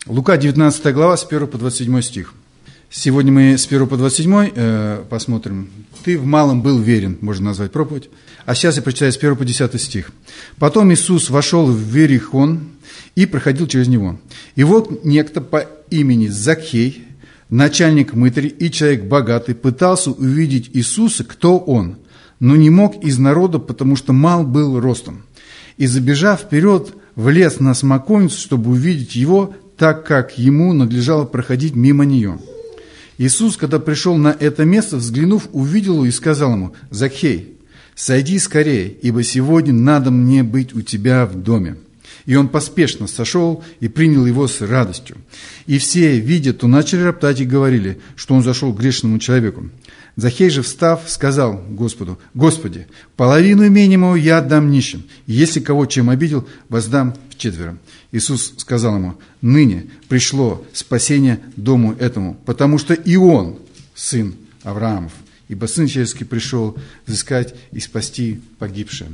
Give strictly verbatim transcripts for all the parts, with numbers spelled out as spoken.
Лука, девятнадцатая глава, с первого по двадцать седьмой стих. Сегодня мы с первого по двадцать седьмой э, посмотрим. «Ты в малом был верен», можно назвать проповедь. А сейчас я прочитаю с первого по десятый стих. «Потом Иисус вошел в Верихон и проходил через него. И вот некто по имени Закхей, начальник мытарей и человек богатый, пытался увидеть Иисуса, кто он, но не мог из народа, потому что мал был ростом. И, забежав вперед, влез на смоковницу, чтобы увидеть его, так как ему надлежало проходить мимо нее. Иисус, когда пришел на это место, взглянув, увидел его и сказал ему: «Закхей, сойди скорее, ибо сегодня надо мне быть у тебя в доме». И он поспешно сошел и принял его с радостью. И все, видя, то начали роптать и говорили, что он зашел к грешному человеку. Закхей же, встав, сказал Господу: «Господи, половину имения моего я отдам нищим, и если кого чем обидел, воздам вчетверо». Иисус сказал ему: «Ныне пришло спасение дому этому, потому что и он сын Авраамов, ибо Сын Человеческий пришел взыскать и спасти погибшее».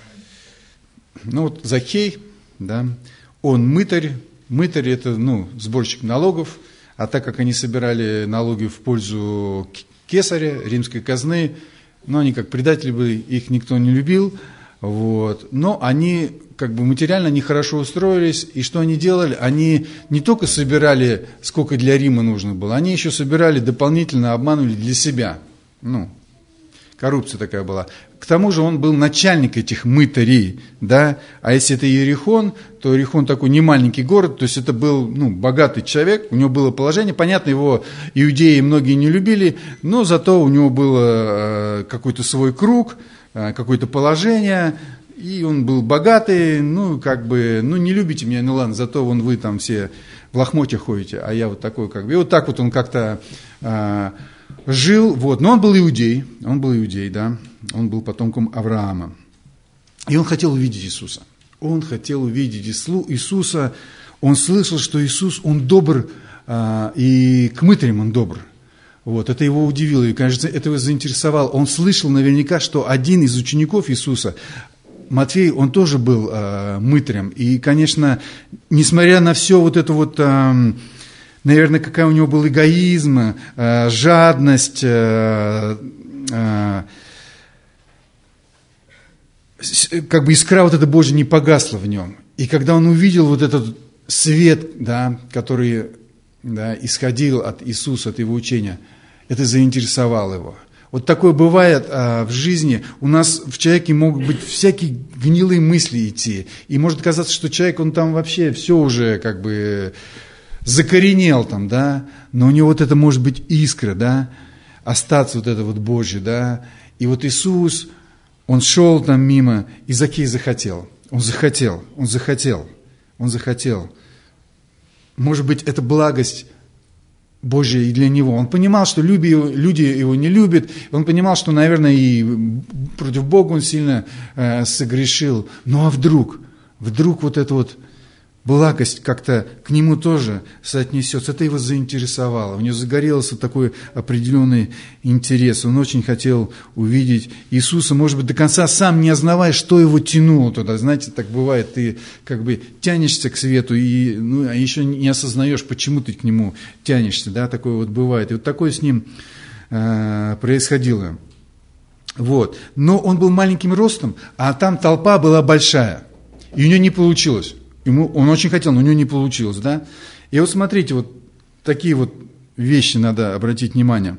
Ну вот Закхей, да, он мытарь. Мытарь – это, ну, сборщик налогов, а так как они собирали налоги в пользу кесаря, римской казны, ну, они как предатели были, их никто не любил, вот, но они как бы материально нехорошо устроились, и что они делали? Они не только собирали, сколько для Рима нужно было, они еще собирали дополнительно, обманывали для себя, ну, коррупция такая была. К тому же он был начальник этих мытарей, да, а если это Иерихон, то Иерихон такой не маленький город, то есть это был, ну, богатый человек, у него было положение, понятно, его иудеи многие не любили, но зато у него был э, какой-то свой круг, э, какое-то положение, и он был богатый, ну, как бы, ну, не любите меня, ну, ладно, зато вон вы там все в лохмотьях ходите, а я вот такой, как бы, и вот так вот он как-то... Э, Жил, вот, но он был иудей, он был иудей, да, он был потомком Авраама. И он хотел увидеть Иисуса. Он хотел увидеть Иисуса, он слышал, что Иисус, он добр, а, и к мытарям он добр. Вот, это его удивило, и, конечно, это его заинтересовало. Он слышал наверняка, что один из учеников Иисуса, Матфей, он тоже был а, мытарем. И, конечно, несмотря на все вот это вот... А, наверное, какая у него был эгоизм, э, жадность, э, э, как бы искра вот эта Божья не погасла в нем. И когда он увидел вот этот свет, да, который, да, исходил от Иисуса, от его учения, это заинтересовало его. Вот такое бывает а, в жизни. У нас в человеке могут быть всякие гнилые мысли идти. И может казаться, что человек, он там вообще все уже как бы... закоренел там, да, но у него вот это может быть искра, да, остаться вот это вот Божье, да, и вот Иисус, он шел там мимо, и Закхей захотел, он захотел, он захотел, он захотел. Может быть, это благость Божья и для него. Он понимал, что люди его, люди его не любят, он понимал, что, наверное, и против Бога он сильно э, согрешил, ну а вдруг, вдруг вот это вот благость как-то к нему тоже соотнесется. Это его заинтересовало. У него загорелся такой определенный интерес. Он очень хотел увидеть Иисуса, может быть, до конца сам не осознавая, что его тянуло туда. Знаете, так бывает, ты как бы тянешься к свету, и, ну, а еще не осознаешь, почему ты к нему тянешься. Да? Такое вот бывает. И вот такое с ним э, происходило. Вот. Но он был маленьким ростом, а там толпа была большая. И у него не получилось. Ему, он очень хотел, но у него не получилось, да? И вот смотрите, вот такие вот вещи надо обратить внимание.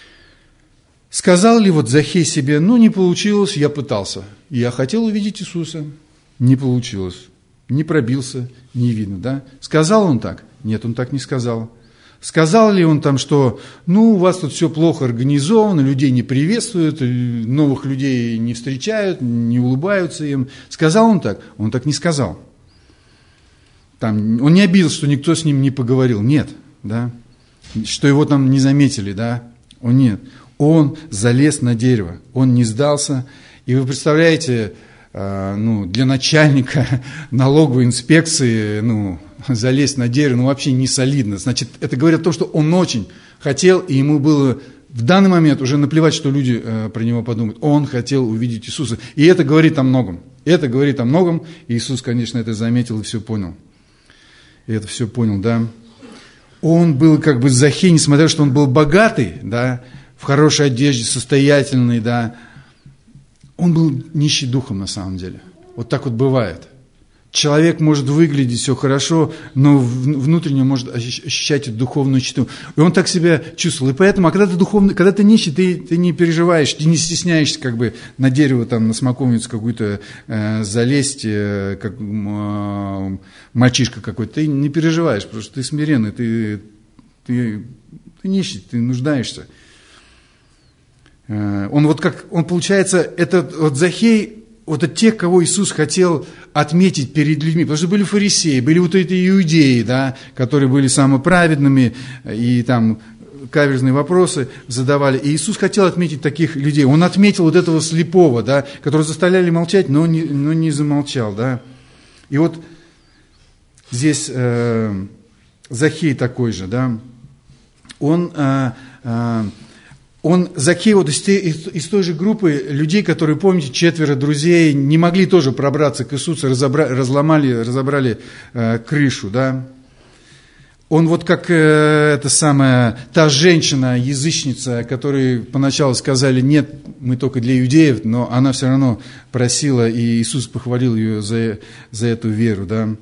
Сказал ли вот Закхей себе: ну, не получилось, я пытался. Я хотел увидеть Иисуса, не получилось. Не пробился, не видно, да? Сказал он так? Нет, он так не сказал. Сказал ли он там, что, ну, у вас тут все плохо организовано, людей не приветствуют, новых людей не встречают, не улыбаются им? Сказал он так? Он так не сказал. Там, он не обиделся, что никто с ним не поговорил. Нет, да, что его там не заметили, да, он нет. Он залез на дерево, он не сдался. И вы представляете, э, ну, для начальника налоговой инспекции, ну, залезть на дерево, ну, вообще не солидно. Значит, это говорит о том, что он очень хотел, и ему было в данный момент уже наплевать, что люди э, про него подумают. Он хотел увидеть Иисуса. И это говорит о многом. Это говорит о многом. И Иисус, конечно, это заметил и все понял. И это все понял, да. он был как бы Захей, несмотря на то, что он был богатый, да, в хорошей одежде, состоятельный, да, он был нищий духом на самом деле. Вот так вот бывает. Человек может выглядеть все хорошо, но внутренне может ощущать эту духовную нищету. И он так себя чувствовал. И поэтому, а когда ты духовный, когда ты нищий, ты, ты не переживаешь, ты не стесняешься как бы на дерево, там, на смоковницу какую-то э, залезть, э, как э, мальчишка какой-то. Ты не переживаешь, потому что ты смиренный, ты, ты, ты нищий, ты нуждаешься. Э, он вот как, он получается, этот вот Захей, вот от тех, кого Иисус хотел отметить перед людьми, потому что были фарисеи, были вот эти иудеи, да, которые были самоправедными и там каверзные вопросы задавали. И Иисус хотел отметить таких людей. Он отметил вот этого слепого, да, которого заставляли молчать, но не, но не замолчал, да. И вот здесь э, Захей такой же, да. Он... Э, э, Он, Захей, вот из, из, из той же группы людей, которые, помните, четверо друзей не могли тоже пробраться к Иисусу, разобра, разломали, разобрали э, крышу, да. Он вот как э, эта самая, та женщина, язычница, которой поначалу сказали, нет, мы только для иудеев, но она все равно просила, и Иисус похвалил ее за, за эту веру, да.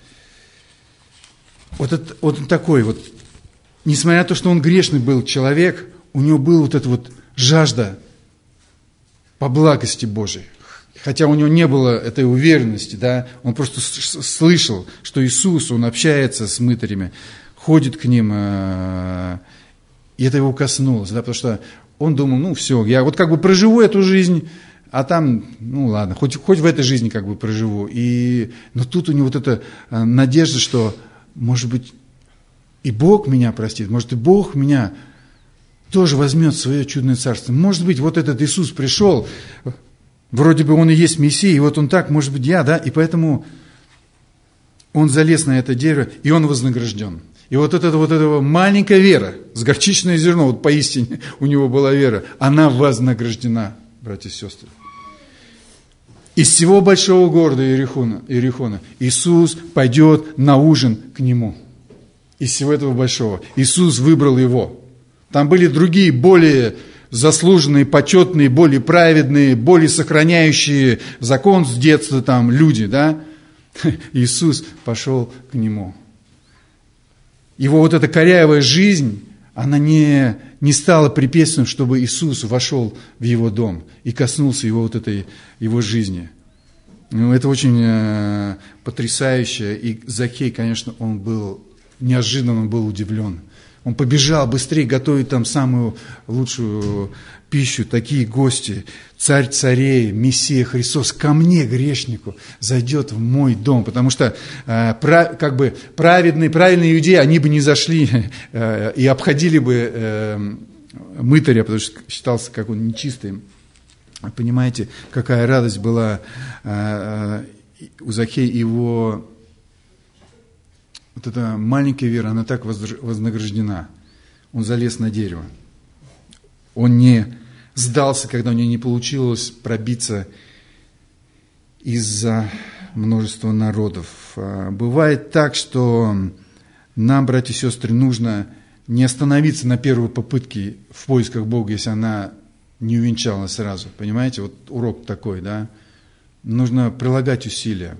Вот, это, вот он такой вот, несмотря на то, что он грешный был человек, у него была вот эта вот жажда по благости Божией. Хотя у него не было этой уверенности, да, он просто слышал, что Иисус, он общается с мытарями, ходит к ним, и это его коснулось, да, потому что он думал, ну все, я вот как бы проживу эту жизнь, а там, ну ладно, хоть, хоть в этой жизни как бы проживу. И, но тут у него вот эта надежда, что, может быть, и Бог меня простит, может, и Бог меня тоже возьмет свое чудное царство. Может быть, вот этот Иисус пришел, вроде бы он и есть Мессия, и вот он так, может быть, я, да, и поэтому он залез на это дерево, и он вознагражден. И вот эта вот эта маленькая вера, с горчичное зерно, вот поистине у него была вера, она вознаграждена, братья и сестры. Из всего большого города Иерихона, Иерихона Иисус пойдет на ужин к нему. Из всего этого большого. Иисус выбрал его. Там были другие, более заслуженные, почетные, более праведные, более сохраняющие закон с детства там люди, да? Иисус пошел к нему. Его вот эта корявая жизнь, она не, не стала препятствием, чтобы Иисус вошел в его дом и коснулся его вот этой его жизни. Ну, это очень э, потрясающе. И Захей, конечно, он был неожиданно, он был удивлен. Он побежал быстрее готовить там самую лучшую пищу, такие гости. Царь царей, Мессия Христос ко мне, грешнику, зайдет в мой дом. Потому что э, прав, как бы праведные, правильные иудеи, они бы не зашли э, и обходили бы э, мытаря, потому что считался как он нечистым. Понимаете, какая радость была э, у Захея, его... Вот эта маленькая вера, она так вознаграждена. Он залез на дерево. Он не сдался, когда у него не получилось пробиться из-за множества народов. Бывает так, что нам, братья и сестры, нужно не остановиться на первой попытке в поисках Бога, если она не увенчалась сразу. Понимаете, вот урок такой, да? Нужно прилагать усилия.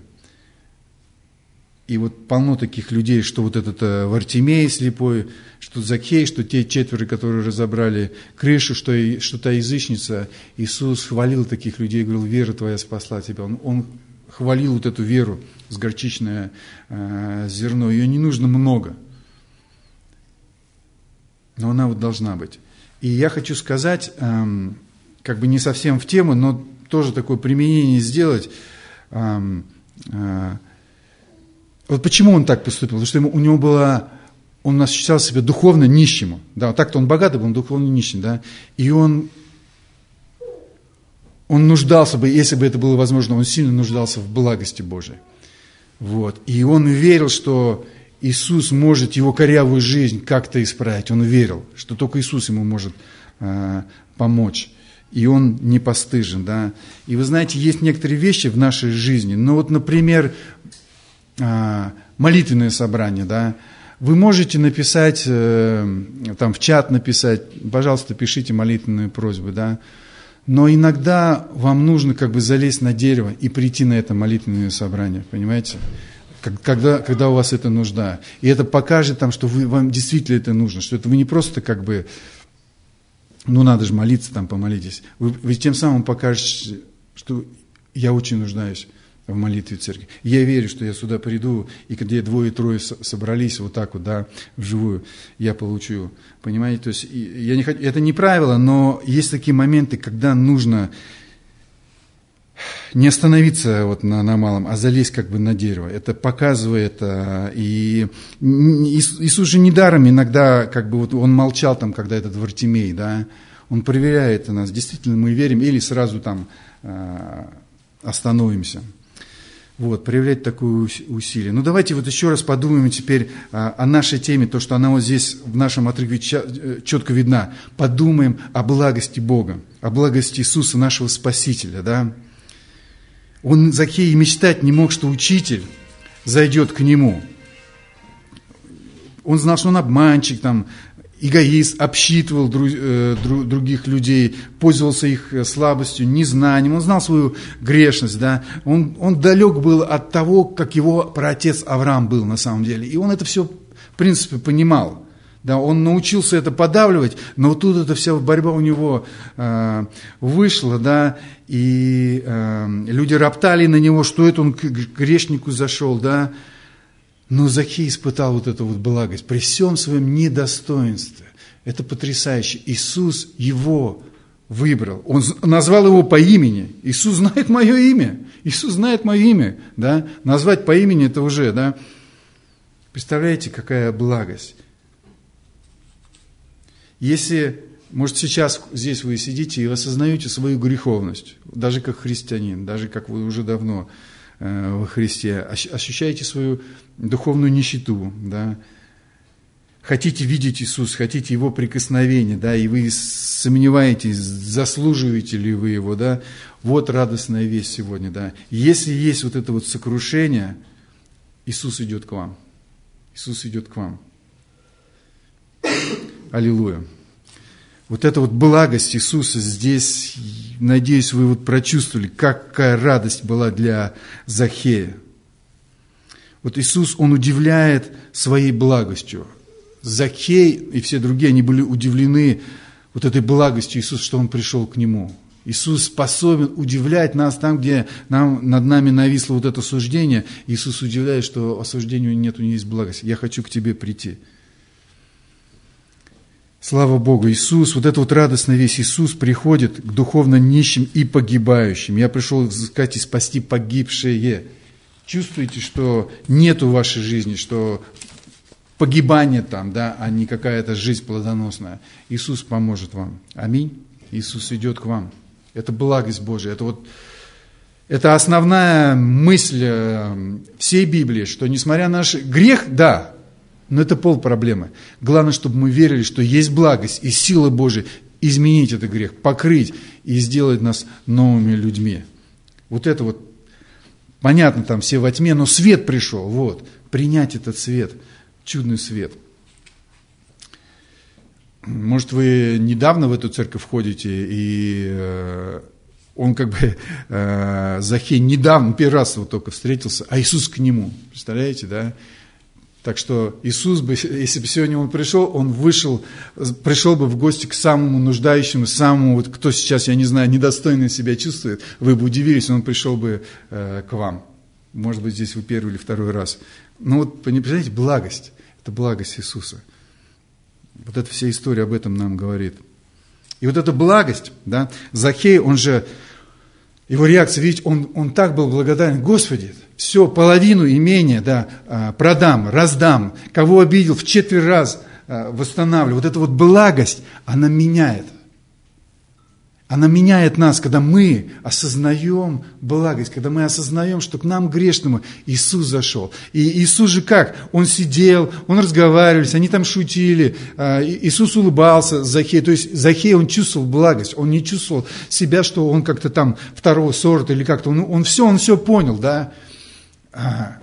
И вот полно таких людей, что вот этот Вартимей слепой, что Захей, что те четверо, которые разобрали крышу, что, и, что та язычница. Иисус хвалил таких людей, говорил, вера твоя спасла тебя. Он, он хвалил вот эту веру с горчичное э, зерно. Ее не нужно много, но она вот должна быть. И я хочу сказать, э, как бы не совсем в тему, но тоже такое применение сделать. Э, э, Вот почему он так поступил? Потому что ему, у него было, он ощущал себя духовно нищим. Да, так-то он богатый был, он духовно нищим, да. И он, он нуждался бы, если бы это было возможно, он сильно нуждался в благости Божией. Вот. И он верил, что Иисус может его корявую жизнь как-то исправить. Он верил, что только Иисус ему может э, помочь. И он не постыжен, да. И вы знаете, есть некоторые вещи в нашей жизни. Ну вот, например, молитвенное собрание, да, Вы можете написать, там, в чат написать, пожалуйста, пишите молитвенные просьбы, да. Но иногда вам нужно как бы залезть на дерево и прийти на это молитвенное собрание, понимаете? Когда, когда у вас это нужда. И это покажет там, что вы, вам действительно это нужно, что это вы не просто как бы, ну надо же молиться, там помолитесь. Вы, вы тем самым покажете, что я очень нуждаюсь в молитве церкви. Я верю, что я сюда приду, и когда двое-трое собрались вот так вот, да, вживую, я получу. Понимаете? То есть я не хочу, это не правило, но есть такие моменты, когда нужно не остановиться вот на, на малом, а залезть как бы на дерево. Это показывает, а, и Иисус же недаром иногда, как бы вот он молчал там, когда этот Вартимей, да, он проверяет нас, действительно мы верим, или сразу там а, остановимся. Вот, проявлять такое усилие. Ну, давайте вот еще раз подумаем теперь а, о нашей теме, то, что она вот здесь в нашем отрывке четко видна. Подумаем о благости Бога, о благости Иисуса, нашего Спасителя, да. Он, Захей, мечтать не мог, что учитель зайдет к нему. Он знал, что он обманщик, там, эгоист, обсчитывал друг, э, друг, других людей, пользовался их слабостью, незнанием. Он знал свою грешность, да. Он, он далек был от того, как его праотец Авраам был на самом деле. И он это все, в принципе, понимал. Да, он научился это подавливать, но вот тут эта вся борьба у него э, вышла, да, и э, люди роптали на него, что это он к грешнику зашел, да. Но Захей испытал вот эту вот благость при всем своем недостоинстве. Это потрясающе. Иисус его выбрал. Он назвал его по имени. Иисус знает мое имя. Иисус знает мое имя, да. Назвать по имени это уже, да. Представляете, какая благость. Если, может, сейчас здесь вы сидите и осознаете свою греховность, даже как христианин, даже как вы уже давно э, во Христе, ощущаете свою духовную нищету, да, хотите видеть Иисуса, хотите Его прикосновения, да, и вы сомневаетесь, заслуживаете ли вы Его, да, вот радостная весть сегодня, да. Если есть вот это вот сокрушение, Иисус идет к вам. Иисус идет к вам. Аллилуйя. Вот эта вот благость Иисуса здесь, надеюсь, вы вот прочувствовали, какая радость была для Захея. Вот Иисус, Он удивляет своей благостью. Захей и все другие, они были удивлены вот этой благостью Иисуса, что Он пришел к Нему. Иисус способен удивлять нас там, где нам, над нами нависло вот это осуждение. Иисус удивляет, что осуждения нет, у Него есть благость. Я хочу к Тебе прийти. Слава Богу, Иисус, вот это вот радостная весть, Иисус приходит к духовно нищим и погибающим. Я пришел искать и спасти погибшие. Чувствуете, что нет в вашей жизни, что погибание там, да, а не какая-то жизнь плодоносная. Иисус поможет вам. Аминь. Иисус идет к вам. Это благость Божия. Это вот, это основная мысль всей Библии, что несмотря на наш грех, да, но это полпроблемы. Главное, чтобы мы верили, что есть благость и сила Божия изменить этот грех, покрыть и сделать нас новыми людьми. Вот это вот, понятно, там все во тьме, но свет пришел, вот, принять этот свет, чудный свет. Может, вы недавно в эту церковь ходите, и э, он как бы, э, Захей недавно, первый раз вот только встретился, а Иисус к нему, представляете, да? Так что Иисус бы, если бы сегодня Он пришел, Он вышел, пришел бы в гости к самому нуждающему, самому, вот кто сейчас, я не знаю, недостойно себя чувствует, вы бы удивились, Он пришел бы э, к вам. Может быть, здесь вы первый или второй раз. Но вот, понимаете, благость, это благость Иисуса. Вот эта вся история об этом нам говорит. И вот эта благость, да, Захей, он же, его реакция, видите, он, он так был благодарен, Господи, все, половину имения, да, продам, раздам, кого обидел, в четверть раз восстанавливаю. Вот эта вот благость, она меняет. Она меняет нас, когда мы осознаем благость, когда мы осознаем, что к нам грешному Иисус зашел. И Иисус же как? Он сидел, Он разговаривали, они там шутили, Иисус улыбался Захею. То есть Захей, он чувствовал благость, он не чувствовал себя, что он как-то там второго сорта или как-то. Он, он все, он все понял, да.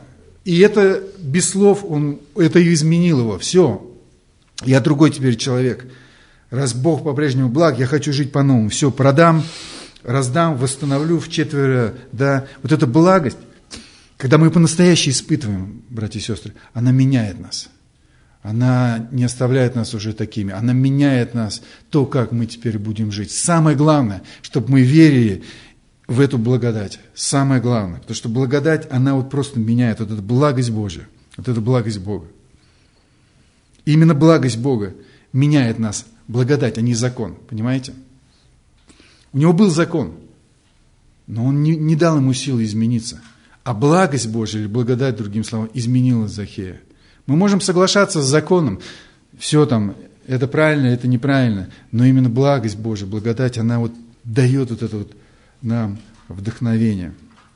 И это без слов, он, это и изменило его. Все, я другой теперь человек. Раз Бог по-прежнему благ, я хочу жить по-новому. Все, продам, раздам, восстановлю вчетверо. Да. Вот эта благость, когда мы по-настоящему испытываем, братья и сестры, она меняет нас. Она не оставляет нас уже такими. Она меняет нас, то, как мы теперь будем жить. Самое главное, чтобы мы верили в эту благодать. Самое главное. Потому что благодать, она вот просто меняет. Вот эта благость Божья. Вот эта благость Бога. Именно благость Бога меняет нас. Благодать, а не закон. Понимаете? У него был закон, но он не, не дал ему силы измениться. А благость Божья, или благодать, другим словом, изменила Захея. Мы можем соглашаться с законом. Все там, это правильно, это неправильно. Но именно благость Божья, благодать, она вот дает вот это вот нам вдохновение.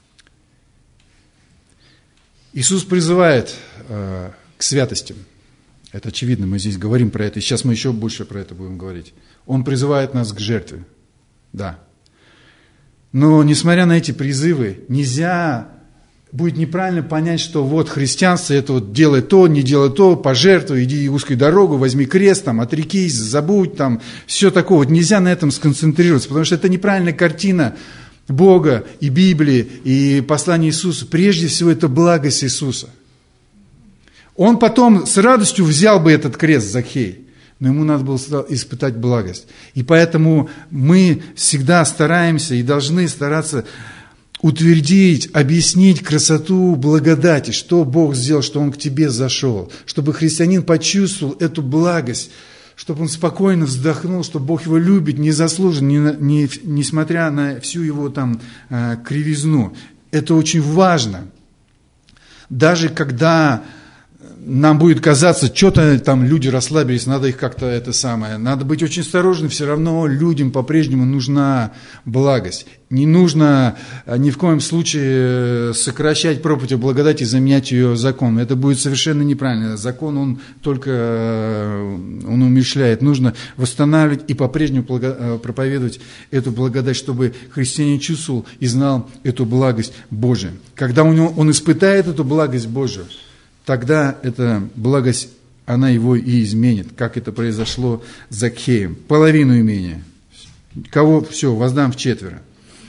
Иисус призывает э, к святости. Это очевидно, мы здесь говорим про это, и сейчас мы еще больше про это будем говорить. Он призывает нас к жертве, да. Но, несмотря на эти призывы, нельзя, будет неправильно понять, что вот христианство, это вот делай то, не делай то, пожертвуй, иди узкую дорогу, возьми крест, там, отрекись, забудь, там, все такое. Вот нельзя на этом сконцентрироваться, потому что это неправильная картина Бога и Библии, и послания Иисуса. Прежде всего, это благость Иисуса. Он потом с радостью взял бы этот крест, Захей, но ему надо было испытать благость. И поэтому мы всегда стараемся и должны стараться утвердить, объяснить красоту благодати, что Бог сделал, что Он к тебе зашел, чтобы христианин почувствовал эту благость, чтобы он спокойно вздохнул, что Бог его любит незаслуженно, не, не, несмотря на всю его там э, кривизну. Это очень важно. Даже когда нам будет казаться, что-то там люди расслабились, надо их как-то это самое. Надо быть очень осторожным, все равно людям по-прежнему нужна благость. Не нужно ни в коем случае сокращать проповедь о благодати и заменять ее законом. Это будет совершенно неправильно. Закон, он только он умерщвляет. Нужно восстанавливать и по-прежнему проповедовать эту благодать, чтобы христианин чувствовал и знал эту благость Божию. Когда у него, он испытает эту благость Божию, тогда эта благость, она его и изменит, как это произошло с Захеем. Половину имения. Кого? Все, воздам вчетверо.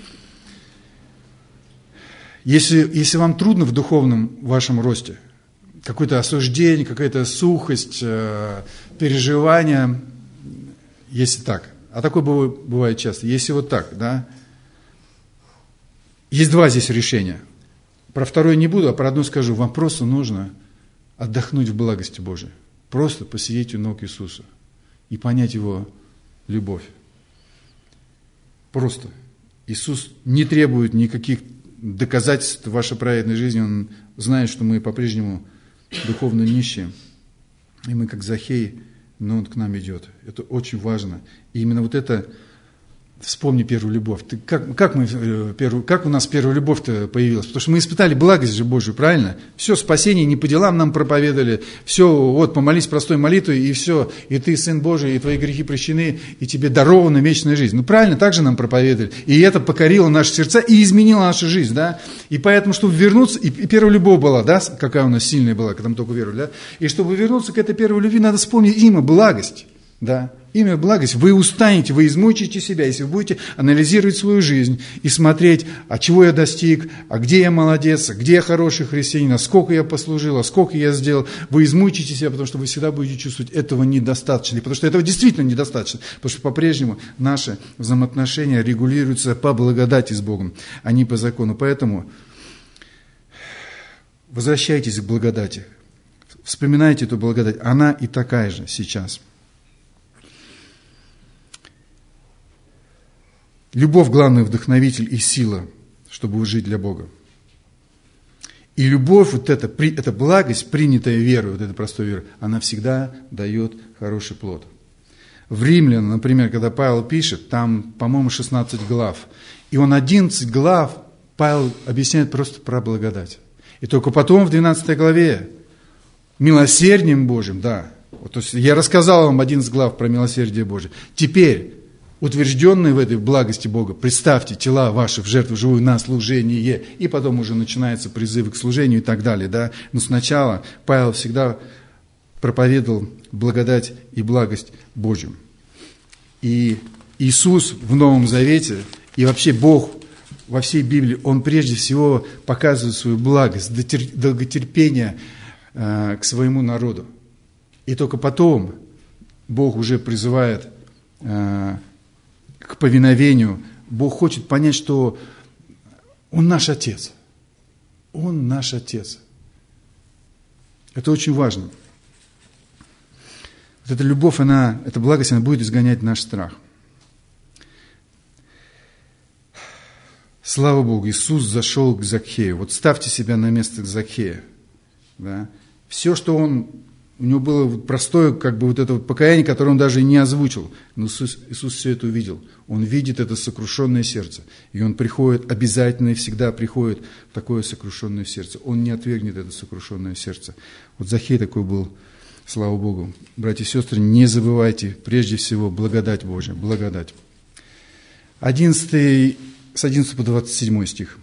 Если, если вам трудно в духовном вашем росте, какое-то осуждение, какая-то сухость, э, переживания, если так, а такое бывает часто, если вот так, да, есть два здесь решения. Про второе не буду, а про одно скажу. Вам просто нужно отдохнуть в благости Божией. Просто посидеть у ног Иисуса и понять Его любовь. Просто. Иисус не требует никаких доказательств вашей праведной жизни. Он знает, что мы по-прежнему духовно нищие. И мы как Захей, но Он к нам идет. Это очень важно. И именно вот это... Вспомни первую любовь. Ты, как, как, мы, первую, как у нас первая любовь-то появилась? Потому что мы испытали благость же Божию, правильно? Все, спасение не по делам нам проповедовали. Все, вот, помолись простой молитвой, и все. И ты, Сын Божий, и твои грехи прощены, и тебе дарована вечная жизнь. Ну, правильно, так же нам проповедовали. И это покорило наши сердца и изменило нашу жизнь, да? И поэтому, чтобы вернуться, и первая любовь была, да? Какая у нас сильная была, когда мы только веровали, да? И чтобы вернуться к этой первой любви, надо вспомнить имя благость, да? Имя благость. Вы устанете, вы измучите себя, если вы будете анализировать свою жизнь и смотреть, а чего я достиг, а где я молодец, а где я хороший христианин, а сколько я послужил, а сколько я сделал. Вы измучите себя, потому что вы всегда будете чувствовать, этого недостаточно. Потому что этого действительно недостаточно. Потому что по-прежнему наши взаимоотношения регулируются по благодати с Богом, а не по закону. Поэтому возвращайтесь к благодати. Вспоминайте эту благодать. Она и такая же сейчас. Любовь – главный вдохновитель и сила, чтобы жить для Бога. И любовь, вот эта, эта благость, принятая верой, вот эта простая вера, она всегда дает хороший плод. В Римлянам, например, когда Павел пишет, там, по-моему, шестнадцать глав, и он одиннадцать глав, Павел объясняет просто про благодать. И только потом в двенадцатой главе, милосердием Божьим, да, вот, то есть я рассказал вам одиннадцать глав про милосердие Божие. Теперь утвержденные в этой благости Бога, представьте тела ваши в жертву живую на служение, и потом уже начинаются призывы к служению и так далее. Да? Но сначала Павел всегда проповедовал благодать и благость Божью. И Иисус в Новом Завете, и вообще Бог во всей Библии, Он прежде всего показывает свою благость, долготерпение э, к своему народу. И только потом Бог уже призывает э, к повиновению. Бог хочет понять, что Он наш Отец. Он наш Отец. Это очень важно. Вот эта любовь, она, эта благость, она будет изгонять наш страх. Слава Богу, Иисус зашел к Закхею. Вот ставьте себя на место Закхея. Да? Все, что он, у него было простое, как бы вот это вот покаяние, которое он даже и не озвучил. Но Иисус, Иисус все это увидел. Он видит это сокрушенное сердце. И он приходит, обязательно и всегда приходит в такое сокрушенное сердце. Он не отвергнет это сокрушенное сердце. Вот Закхей такой был. Слава Богу. Братья и сестры, не забывайте, прежде всего, благодать Божия, благодать. одиннадцатый, с одиннадцатого по двадцать седьмой стих.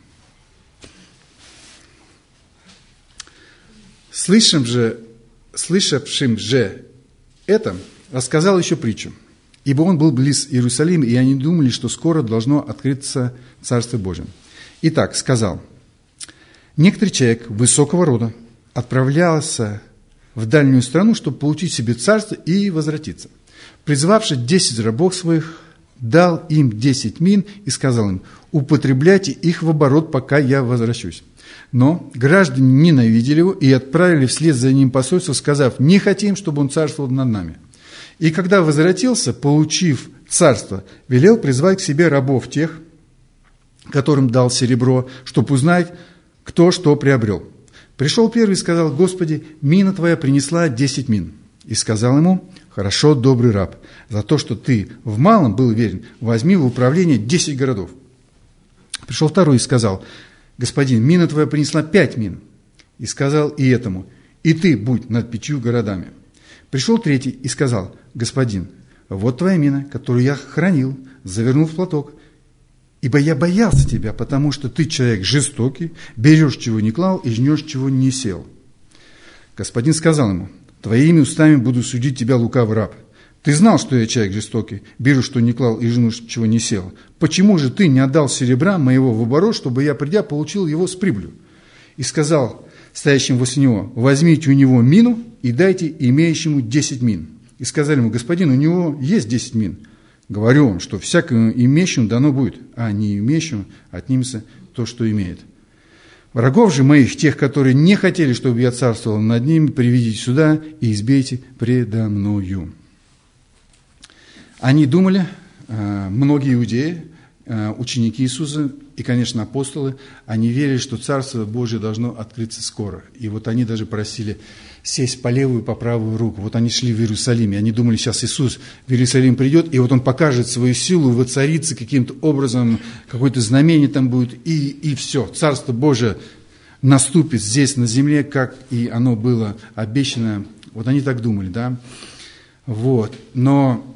Слышим же, слышавшим же это, рассказал еще притчу. Ибо он был близ Иерусалима, и они думали, что скоро должно открыться Царство Божие. Итак, сказал, некоторый человек высокого рода отправлялся в дальнюю страну, чтобы получить себе царство и возвратиться. Призвавши десять рабов своих, дал им десять мин и сказал им, употребляйте их в оборот, пока я возвращусь. Но граждане ненавидели его и отправили вслед за ним посольство, сказав, не хотим, чтобы он царствовал над нами. И когда возвратился, получив царство, велел призвать к себе рабов тех, которым дал серебро, чтобы узнать, кто что приобрел. Пришел первый и сказал, Господи, мина твоя принесла десять мин. И сказал ему, хорошо, добрый раб, за то, что ты в малом был верен, возьми в управление десять городов. Пришел второй и сказал, господин, мина твоя принесла пять мин. И сказал и этому, и ты будь над пятью городами. Пришел третий и сказал, господин, вот твоя мина, которую я хранил, завернул в платок, ибо я боялся тебя, потому что ты человек жестокий, берешь, чего не клал, и жнешь, чего не сел. Господин сказал ему, твоими устами буду судить тебя, лукавый раб. Ты знал, что я человек жестокий, беру, что не клал, и жну, чего не сел. Почему же ты не отдал серебра моего в оборот, чтобы я, придя, получил его с прибылью? И сказал стоящим возле него, возьмите у него мину и дайте имеющему десять мин. И сказали ему, господин, у него есть десять мин. Говорю вам, что всякому имеющему дано будет, а не имеющему отнимется то, что имеет. Врагов же моих, тех, которые не хотели, чтобы я царствовал над ними, приведите сюда и избейте предо мною. Они думали, многие иудеи, ученики Иисуса и, конечно, апостолы, они верили, что Царство Божие должно открыться скоро. И вот они даже просили сесть по левую, по правую руку. Вот они шли в Иерусалим, и они думали, сейчас Иисус в Иерусалим придет, и вот Он покажет свою силу, воцарится каким-то образом, какое-то знамение там будет, и, и все. Царство Божие наступит здесь, на земле, как и оно было обещано. Вот они так думали, да? Вот. Но,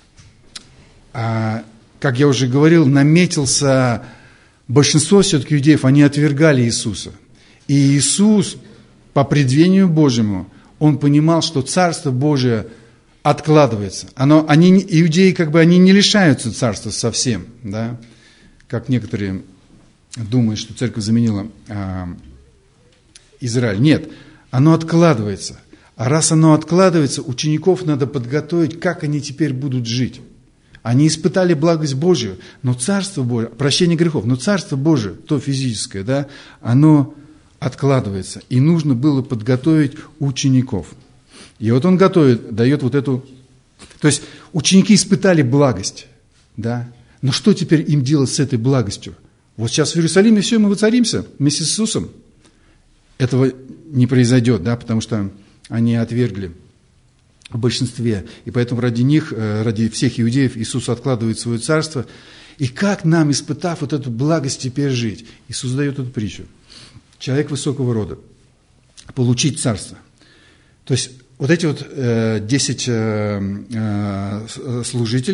а, как я уже говорил, наметился большинство все-таки иудеев, они отвергали Иисуса. И Иисус, по предвидению Божьему, Он понимал, что Царство Божие откладывается. Оно, они, иудеи, как бы, они не лишаются Царства совсем, да? Как некоторые думают, что церковь заменила а, Израиль. Нет, оно откладывается. А раз оно откладывается, учеников надо подготовить, как они теперь будут жить. Они испытали благость Божию, но Царство Божие, прощение грехов, но Царство Божие, то физическое, да, оно откладывается. И нужно было подготовить учеников. И вот Он готовит, дает вот эту... То есть ученики испытали благость, да, но что теперь им делать с этой благостью? Вот сейчас в Иерусалиме все, мы воцаримся вместе с Иисусом. Этого не произойдет, да, потому что они отвергли в большинстве. И поэтому ради них, ради всех иудеев Иисус откладывает свое царство. И как нам, испытав вот эту благость, теперь жить? Иисус дает эту притчу. Человек высокого рода. Получить царство. То есть вот эти вот десять служителей,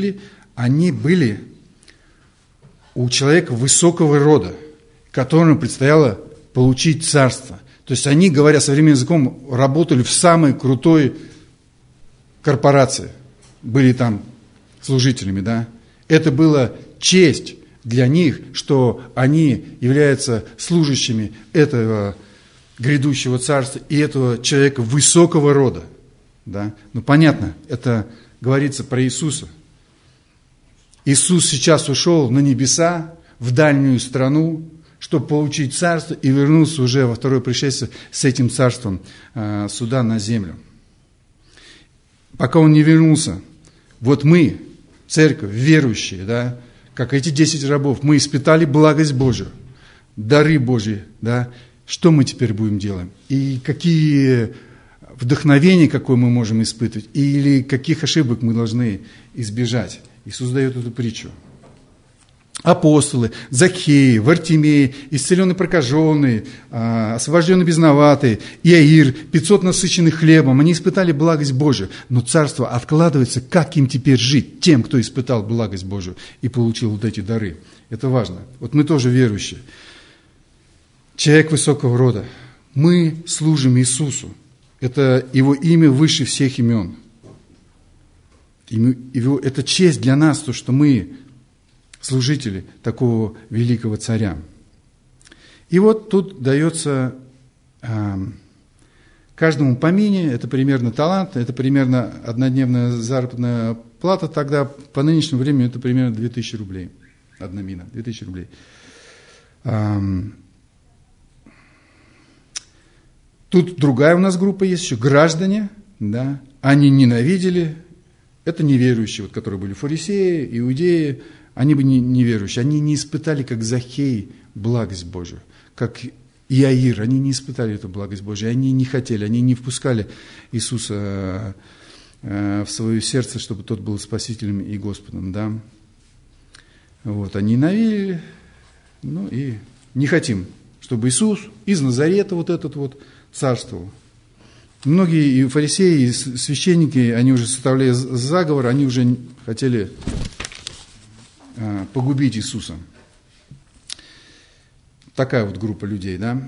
они были у человека высокого рода, которому предстояло получить царство. То есть они, говоря современным языком, работали в самой крутой корпорации, были там служителями, да. Это была честь для них, что они являются служащими этого грядущего царства и этого человека высокого рода, да. Ну, понятно, это говорится про Иисуса. Иисус сейчас ушел на небеса, в дальнюю страну, чтобы получить царство, и вернулся уже во второе пришествие с этим царством э, сюда на землю. Пока он не вернулся, вот мы, церковь, верующие, да, как эти десять рабов, мы испытали благость Божию, дары Божьи, да, что мы теперь будем делать? И какие вдохновения, какое мы можем испытывать, или каких ошибок мы должны избежать? Иисус дает эту притчу. Апостолы, Закхей, Вартимей, исцеленный прокаженный, освобожденный безноватый, Иаир, пятьсот насыщенных хлебом, они испытали благость Божию, но царство откладывается, как им теперь жить, тем, кто испытал благость Божию и получил вот эти дары. Это важно. Вот мы тоже верующие. Человек высокого рода. Мы служим Иисусу. Это Его имя выше всех имен. Это честь для нас, то, что мы служители такого великого царя. И вот тут дается э, каждому по мине, это примерно талант, это примерно однодневная заработная плата, тогда по нынешнему времени это примерно две тысячи рублей. Одна мина, две тысячи рублей. Эм, тут другая у нас группа есть еще, граждане, да, они ненавидели, это неверующие, вот, которые были фарисеи, иудеи, они бы не, не верующие, они не испытали, как Захей, благость Божию, как Иаир, они не испытали эту благость Божию, они не хотели, они не впускали Иисуса э, в свое сердце, чтобы тот был Спасителем и Господом, да. Вот, они ненавидели, ну и не хотим, чтобы Иисус из Назарета вот этот вот царствовал. Многие и фарисеи, и священники, они уже составляя заговор, они уже хотели погубить Иисуса. Такая вот группа людей, да.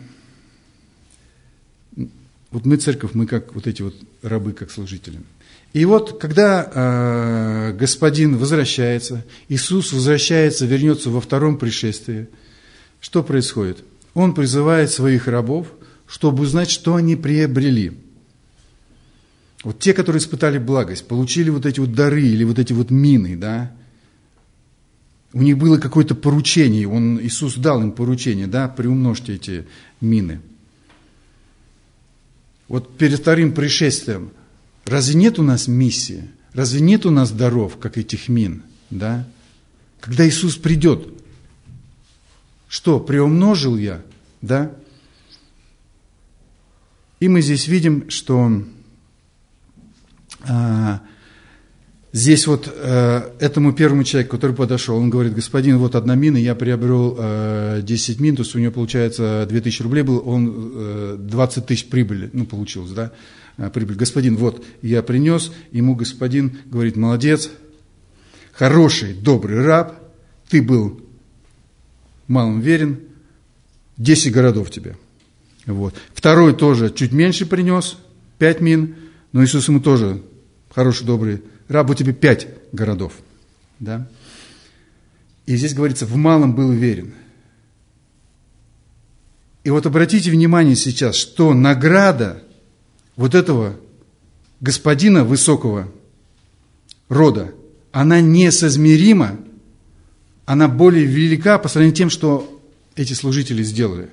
Вот мы, церковь, мы как вот эти вот рабы, как служители. И вот, когда э, Господин возвращается, Иисус возвращается, вернется во втором пришествии, что происходит? Он призывает своих рабов, чтобы узнать, что они приобрели. Вот те, которые испытали благость, получили вот эти вот дары или вот эти вот мины, да, у них было какое-то поручение, он, Иисус дал им поручение, да, приумножьте эти мины. Вот перед вторым пришествием, разве нет у нас миссии? Разве нет у нас даров, как этих мин, да? Когда Иисус придет, что, приумножил я, да? И мы здесь видим, что а, здесь вот а, этому первому человеку, который подошел, он говорит: господин, вот одна мина, я приобрел а, десять мин, то есть у него получается две тысячи рублей было, он а, двадцать тысяч прибыли, ну получилось, да, прибыль. Господин, вот я принес, ему господин говорит: молодец, хороший, добрый раб, ты был малым верен, десять городов тебе. Вот. Второй тоже чуть меньше принес, пять мин, но Иисус ему тоже: хороший, добрый раб, у тебя пять городов. Да? И здесь говорится: в малом был верен. И вот обратите внимание сейчас, что награда вот этого господина высокого рода, она несоизмерима, она более велика по сравнению с тем, что эти служители сделали.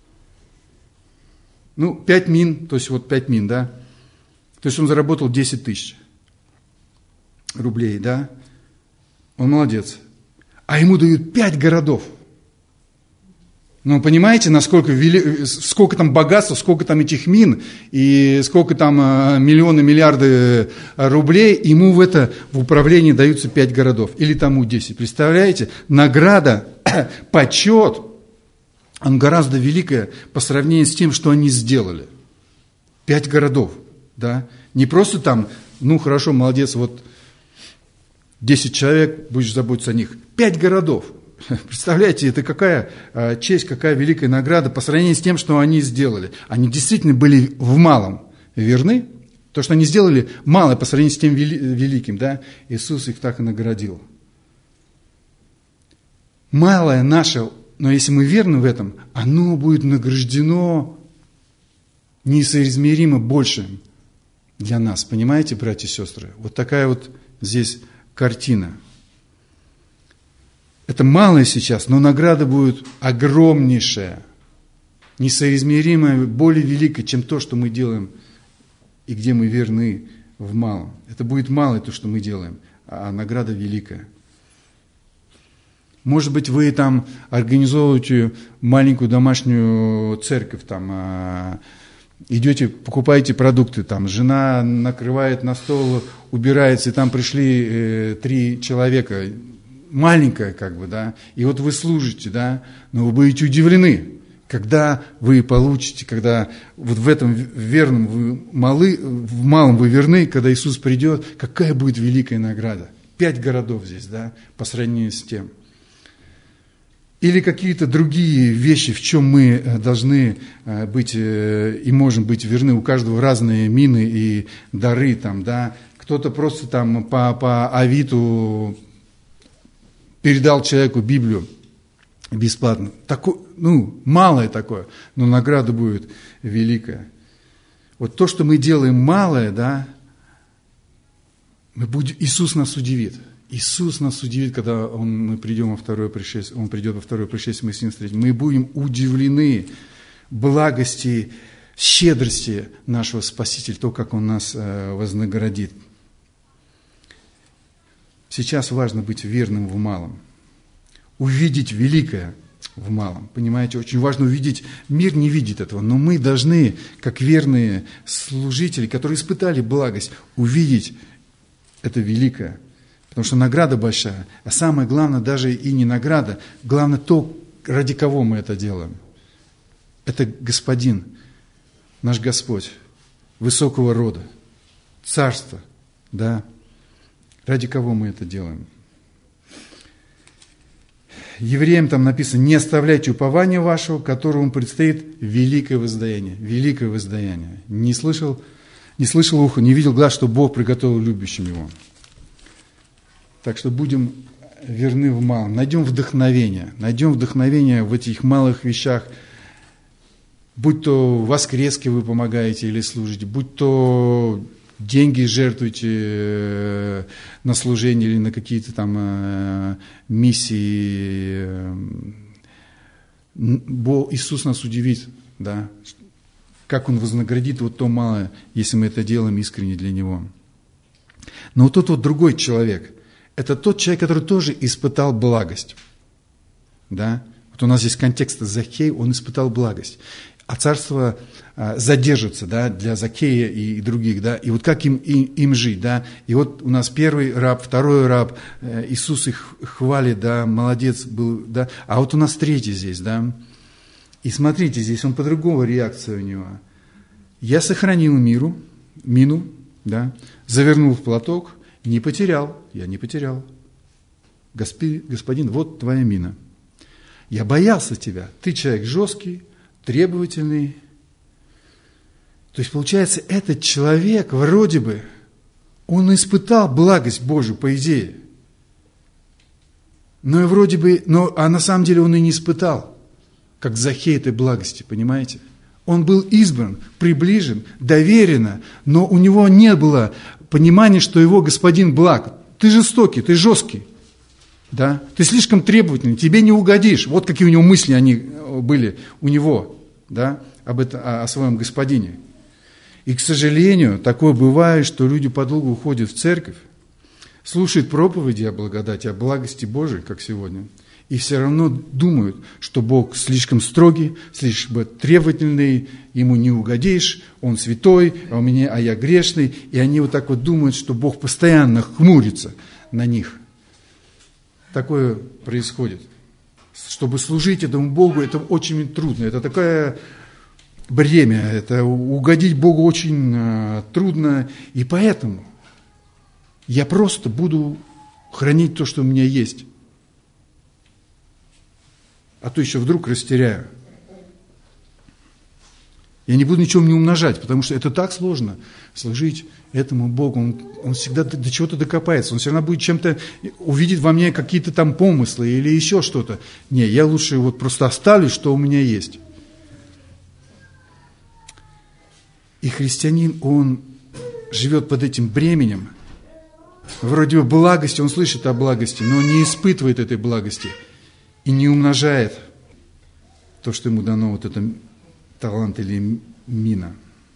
Ну, пять мин, то есть вот пять мин, да. То есть он заработал десять тысяч рублей, да. Он молодец. А ему дают пять городов. Ну, понимаете, насколько вели... сколько там богатства, сколько там этих мин, и сколько там миллионы, миллиарды рублей, ему в это в управлении даются пять городов, или тому десять. Представляете? Награда, почет, он гораздо великая по сравнению с тем, что они сделали. Пять городов, да. Не просто там, ну, хорошо, молодец, вот десять человек, будешь заботиться о них. Пять городов. Представляете, это какая честь, какая великая награда по сравнению с тем, что они сделали. Они действительно были в малом верны. То, что они сделали, малое по сравнению с тем великим, да, Иисус их так и наградил. Малое наше, но если мы верны в этом, оно будет награждено несоизмеримо большим для нас. Понимаете, братья и сестры? Вот такая вот здесь картина. Это малое сейчас, но награда будет огромнейшая, несоизмеримая, более великая, чем то, что мы делаем и где мы верны в малом. Это будет малое то, что мы делаем, а награда великая. Может быть, вы там организовываете маленькую домашнюю церковь, там, идете, покупаете продукты, там, жена накрывает на стол, убирается, и там пришли э, три человека, маленькая, как бы, да, и вот вы служите, да, но вы будете удивлены, когда вы получите, когда вот в этом верном вы малы, в малом вы верны, когда Иисус придет, какая будет великая награда. Пять городов здесь, да, по сравнению с тем. Или какие-то другие вещи, в чем мы должны быть и можем быть верны. У каждого разные мины и дары, там, да. Кто-то просто там по, по Авиту передал человеку Библию бесплатно. Такое, ну, малое такое, но награда будет великая. Вот то, что мы делаем малое, да, мы будем, Иисус нас удивит. Иисус нас удивит, когда он, мы придем во второе пришествие, Он придет во второе пришествие, мы с Ним встретим. Мы будем удивлены благости, щедрости нашего Спасителя, то, как Он нас э, вознаградит. Сейчас важно быть верным в малом. Увидеть великое в малом. Понимаете, очень важно увидеть, мир не видит этого, но мы должны, как верные служители, которые испытали благость, увидеть это великое. Потому что награда большая, а самое главное даже и не награда, главное то, ради кого мы это делаем. Это Господин, наш Господь, высокого рода, царство, да, ради кого мы это делаем. Евреям там написано: не оставляйте упования вашего, которому предстоит великое воздаяние. Великое воздаяние. Не слышал, не слышал ухо, не видел глаз, что Бог приготовил любящим его. Так что будем верны в малом. Найдем вдохновение. Найдем вдохновение в этих малых вещах. Будь то воскреске вы помогаете или служите, будь то деньги жертвуете на служение или на какие-то там миссии. Иисус нас удивит, да, как Он вознаградит вот то малое, если мы это делаем искренне для Него. Но вот тот вот другой человек, это тот человек, который тоже испытал благость. Да? Вот у нас здесь контекст Закхей, он испытал благость. А царство а, задержится, да, для Закхея и, и других. Да? И вот как им, им, им жить. Да? И вот у нас первый раб, второй раб, э, Иисус их хвалит, да, молодец был. Да? А вот у нас третий здесь. Да? И смотрите, здесь он по-другому, реакция у него. Я сохранил миру, мину, да, завернул в платок, не потерял, я не потерял. Господи, господин, вот твоя мина. Я боялся тебя. Ты человек жесткий, требовательный. То есть, получается, этот человек вроде бы, он испытал благость Божию, по идее. Но и вроде бы, но, а на самом деле он и не испытал, как Закхей этой благости, понимаете? Он был избран, приближен, доверенно, но у него не было понимание, что его господин благ. Ты жестокий, ты жесткий, да? Ты слишком требовательный, тебе не угодишь. Вот какие у него мысли они были у него, да, об этом, о, о своем господине. И, к сожалению, такое бывает, что люди подолгу уходят в церковь, слушают проповеди о благодати, о благости Божией, как сегодня, и все равно думают, что Бог слишком строгий, слишком требовательный, ему не угодишь, он святой, а у меня, а я грешный. И они вот так вот думают, что Бог постоянно хмурится на них. Такое происходит. Чтобы служить этому Богу, это очень трудно. Это такое бремя, это угодить Богу очень трудно. И поэтому я просто буду хранить то, что у меня есть. А то еще вдруг растеряю. Я не буду ничего не умножать, потому что это так сложно служить этому Богу. Он, он всегда до, до чего-то докопается. Он все равно будет чем-то увидеть во мне какие-то там помыслы или еще что-то. Не, я лучше вот просто оставлю, что у меня есть. И христианин, он живет под этим бременем. Вроде бы благости, он слышит о благости, но он не испытывает этой благости и не умножает то, что ему дано, вот это талант или мина.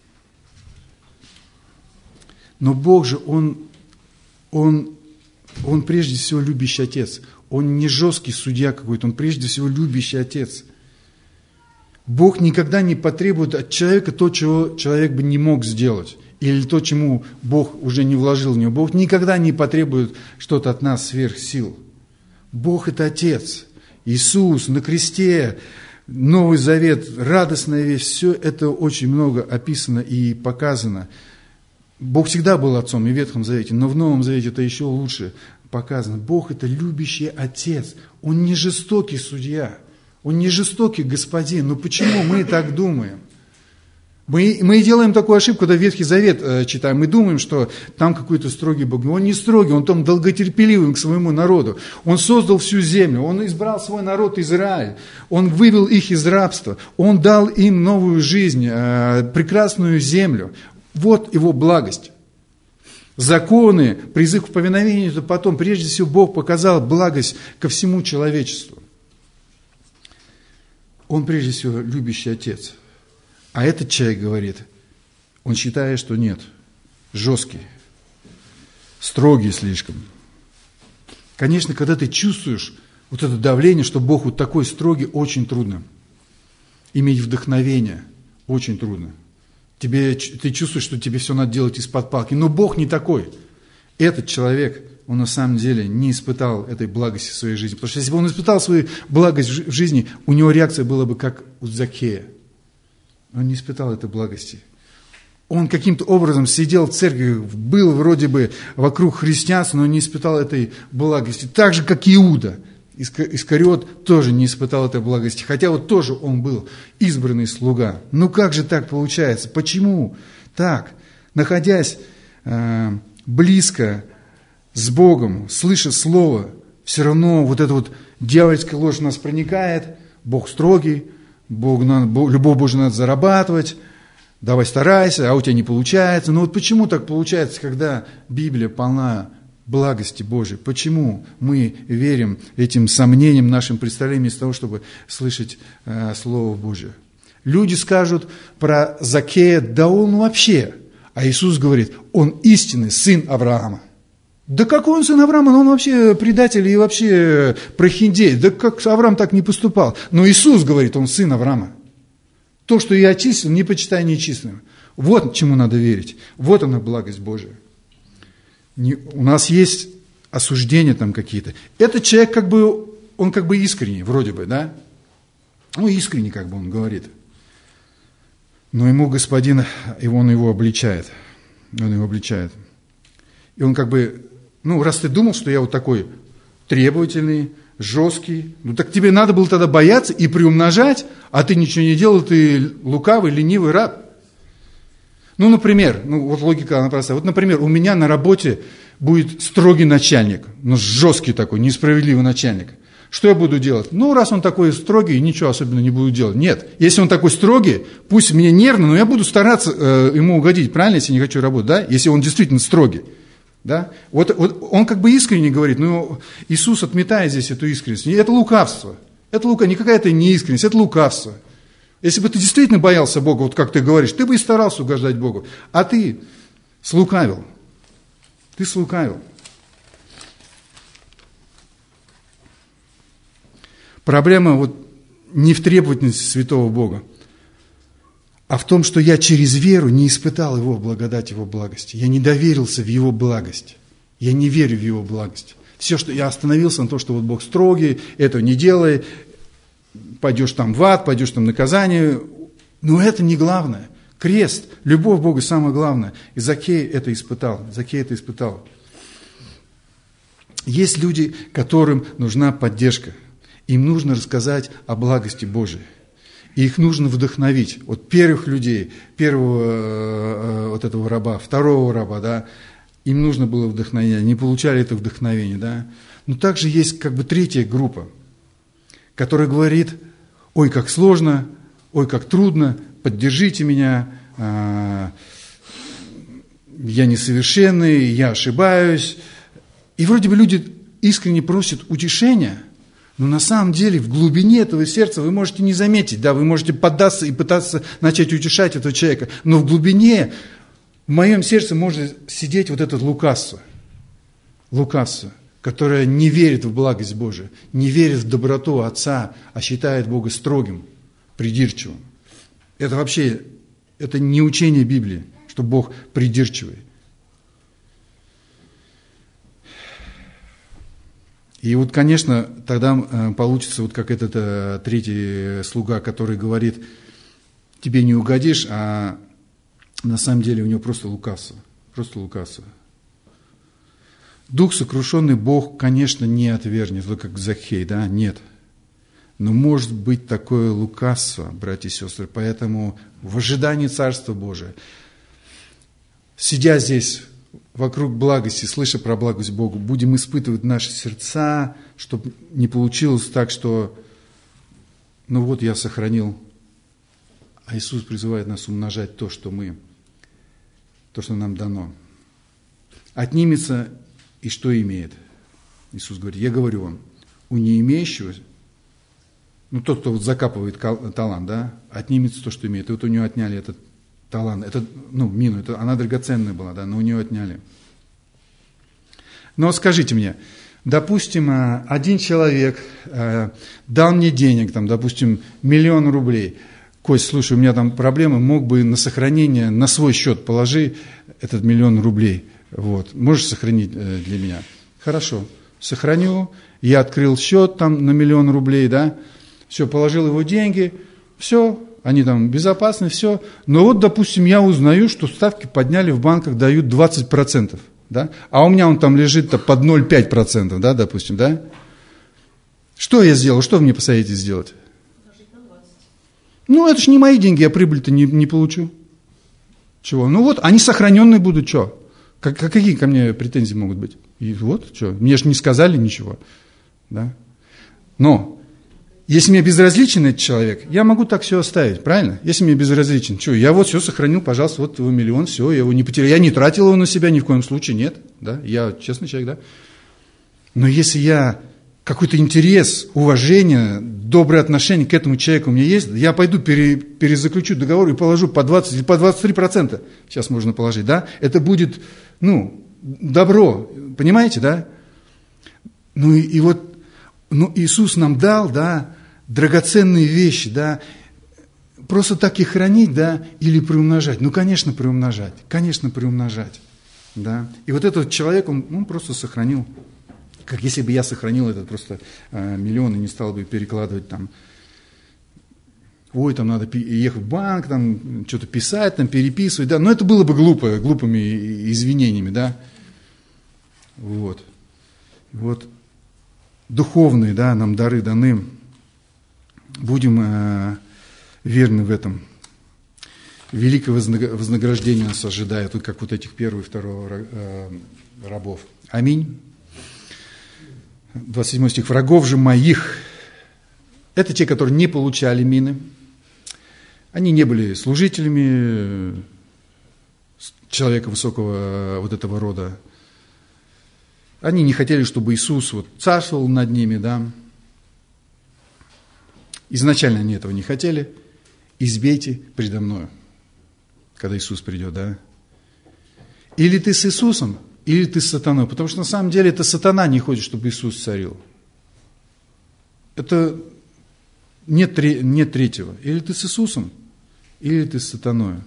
Но Бог же, Он, Он, Он прежде всего любящий Отец. Он не жесткий судья какой-то, Он прежде всего любящий Отец. Бог никогда не потребует от человека то, чего человек бы не мог сделать. Или то, чему Бог уже не вложил в него. Бог никогда не потребует что-то от нас сверх сил. Бог – это Отец. Иисус на кресте, Новый Завет, радостная вещь, все это очень много описано и показано. Бог всегда был Отцом и в Ветхом Завете, но в Новом Завете это еще лучше показано. Бог – это любящий Отец, Он не жестокий судья, Он не жестокий господин. Но почему мы так думаем? Мы, мы делаем такую ошибку, когда Ветхий Завет э, читаем, мы думаем, что там какой-то строгий Бог. Он не строгий, Он там долготерпеливым к своему народу. Он создал всю землю, Он избрал свой народ Израиль, Он вывел их из рабства, Он дал им новую жизнь, э, прекрасную землю. Вот Его благость. Законы, призыв к повиновению, это потом, прежде всего, Бог показал благость ко всему человечеству. Он, прежде всего, любящий Отец. А этот человек говорит, он считает, что нет, жесткий, строгий слишком. Конечно, когда ты чувствуешь вот это давление, что Бог вот такой строгий, очень трудно. Иметь вдохновение очень трудно. Тебе, ты чувствуешь, что тебе все надо делать из-под палки. Но Бог не такой. Этот человек, он на самом деле не испытал этой благости в своей жизни. Потому что если бы он испытал свою благость в жизни, у него реакция была бы как у Закхея. Он не испытал этой благости. Он каким-то образом сидел в церкви, был вроде бы вокруг христианства, но не испытал этой благости. Так же, как Иуда. Искариот тоже не испытал этой благости. Хотя вот тоже он был избранный слуга. Ну как же так получается? Почему так? Находясь э, близко с Богом, слыша Слово, все равно вот эта вот дьявольская ложь в нас проникает. Бог строгий. Бог, надо, любовь Божию надо зарабатывать, давай старайся, а у тебя не получается. Но вот почему так получается, когда Библия полна благости Божией? Почему мы верим этим сомнениям, нашим представлениям, вместо того, чтобы слышать э, Слово Божие? Люди скажут про Закхея, да он вообще. А Иисус говорит, он истинный сын Авраама. Да какой он сын Авраама, он вообще предатель и вообще прохиндей. Да как Авраам так не поступал. Но Иисус говорит, он сын Авраама. То, что я очистил, не почитай нечистым. Вот чему надо верить. Вот она благость Божия. Не, у нас есть осуждения там какие-то. Этот человек как бы, он как бы искренний, вроде бы, да? Ну, искренний, как бы он говорит. Но ему господин, и он его обличает. Он его обличает. И он как бы... Ну, раз ты думал, что я вот такой требовательный, жесткий, ну так тебе надо было тогда бояться и приумножать, а ты ничего не делал, ты лукавый, ленивый раб. Ну, например, ну вот логика, она простая. Вот, например, у меня на работе будет строгий начальник, ну, жесткий такой, несправедливый начальник. Что я буду делать? Ну, раз он такой строгий, ничего особенно не буду делать. Нет, если он такой строгий, пусть мне нервно, но я буду стараться э, ему угодить, правильно, если не хочу работать, да? Если он действительно строгий. Да? Вот, вот он как бы искренне говорит, но Иисус отметает здесь эту искренность. Это лукавство. Это лука, не какая-то неискренность, это лукавство. Если бы ты действительно боялся Бога, вот как ты говоришь, ты бы и старался угождать Богу. А ты слукавил. Ты слукавил. Проблема вот не в требовательности святого Бога, а в том, что я через веру не испытал Его благодать, Его благости. Я не доверился в Его благость. Я не верю в Его благость. Все, что я остановился на том, что вот Бог строгий, этого не делай, пойдешь там в ад, пойдешь там в наказание. Но это не главное. Крест, любовь к Богу самое главное. И Закхей это испытал. Закхей это испытал. Есть люди, которым нужна поддержка. Им нужно рассказать о благости Божией. И их нужно вдохновить. Вот первых людей, первого э, вот этого раба, второго раба, да, им нужно было вдохновение, они получали это вдохновение, да. Но также есть как бы третья группа, которая говорит: ой, как сложно, ой, как трудно, поддержите меня, э, я несовершенный, я ошибаюсь. И вроде бы люди искренне просят утешения, но на самом деле в глубине этого сердца вы можете не заметить, да, вы можете поддаться и пытаться начать утешать этого человека, но в глубине, в моем сердце может сидеть вот этот лукавство, лукавство, которое не верит в благость Божию, не верит в доброту Отца, а считает Бога строгим, придирчивым. Это вообще, это не учение Библии, что Бог придирчивый. И вот, конечно, тогда получится вот как этот э, третий слуга, который говорит: тебе не угодишь, а на самом деле у него просто лукавство, просто лукавство. Дух сокрушенный Бог, конечно, не отвергнет, вот как Закхей, да, нет. Но может быть такое лукавство, братья и сестры, поэтому в ожидании Царства Божия, сидя здесь вокруг благости, слыша про благость Богу, будем испытывать наши сердца, чтобы не получилось так, что, ну вот я сохранил, а Иисус призывает нас умножать то, что мы, то, что нам дано. Отнимется и что имеет. Иисус говорит: я говорю вам, у не имеющего, ну тот, кто вот закапывает талант, да, отнимется то, что имеет. И вот у него отняли этот талант, это, ну, мину, это, она драгоценная была, да, но у нее отняли. Но скажите мне, допустим, один человек э, дал мне денег, там, допустим, миллион рублей. Кость, слушай, у меня там проблемы, мог бы на сохранение, на свой счет положи этот миллион рублей. Вот. Можешь сохранить э, для меня? Хорошо, сохраню. Я открыл счет там на миллион рублей, да, все, положил его деньги, все. Они там безопасны, все. Но вот, допустим, я узнаю, что ставки подняли в банках, дают двадцать процентов. Да? А у меня он там лежит-то под ноль целых пять десятых процента, да, допустим, да? Что я сделал? Что вы мне посоветуете сделать? Ну, это же не мои деньги, я прибыль-то не, не получу. Чего? Ну вот, они сохраненные будут, что? Как, какие ко мне претензии могут быть? И вот, что? Мне же не сказали ничего. Да? Но если мне безразличен этот человек, я могу так все оставить, правильно? Если мне безразличен, что, я вот все сохранил, пожалуйста, вот его миллион, все, я его не потерял. Я не тратил его на себя ни в коем случае, нет, да, я честный человек, да. Но если я какой-то интерес, уважение, доброе отношение к этому человеку у меня есть, я пойду пере, перезаключу договор и положу по двадцать или по двадцать три процента, сейчас можно положить, да, это будет, ну, добро, понимаете, да? Ну и, и вот, ну, Иисус нам дал, да, драгоценные вещи, да, просто так их хранить, да, или приумножать. Ну, конечно, приумножать, конечно, приумножать, да. И вот этот человек, он, он просто сохранил, как если бы я сохранил этот просто э, миллион и не стал бы перекладывать там, ой, там надо ехать в банк, там что-то писать, там переписывать, да, но это было бы глупо, глупыми извинениями, да. Вот, вот. Духовные, да, нам дары даны, будем э, верны в этом. Великое вознаграждение нас ожидает, вот как вот этих первого и второго э, рабов. Аминь. двадцать седьмой стих. Врагов же моих, это те, которые не получали мины, они не были служителями человека высокого вот этого рода. Они не хотели, чтобы Иисус вот царствовал над ними, да. Изначально они этого не хотели. Избейте предо мною, когда Иисус придет, да. Или ты с Иисусом, или ты с сатаной. Потому что на самом деле это сатана не хочет, чтобы Иисус царил. Это нет, нет третьего. Или ты с Иисусом, или ты с сатаной.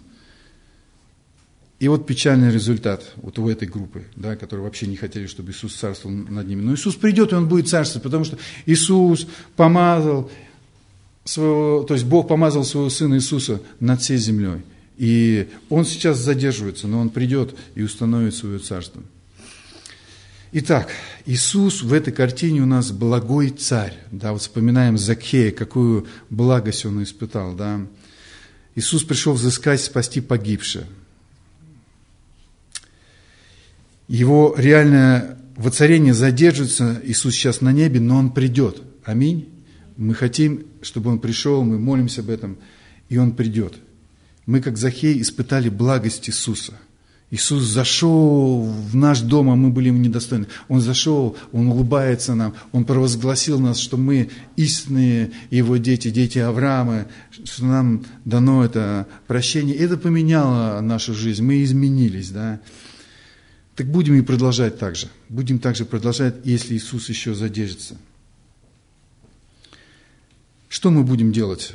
И вот печальный результат вот у этой группы, да, которые вообще не хотели, чтобы Иисус царствовал над ними. Но Иисус придет, и Он будет царствовать, потому что Иисус помазал своего, то есть Бог помазал своего Сына Иисуса над всей землей. И Он сейчас задерживается, но Он придет и установит свое царство. Итак, Иисус в этой картине у нас благой царь. Да, вот вспоминаем Закхея, какую благость он испытал. Да. Иисус пришел взыскать, спасти погибшее. Его реальное воцарение задерживается, Иисус сейчас на небе, но Он придет. Аминь. Мы хотим, чтобы Он пришел, мы молимся об этом, и Он придет. Мы, как Закхей, испытали благость Иисуса. Иисус зашел в наш дом, а мы были ему недостойны. Он зашел, Он улыбается нам, Он провозгласил нас, что мы истинные Его дети, дети Авраама, что нам дано это прощение. И это поменяло нашу жизнь, мы изменились, да. Так будем и продолжать так же. Будем также продолжать, если Иисус еще задержится. Что мы будем делать,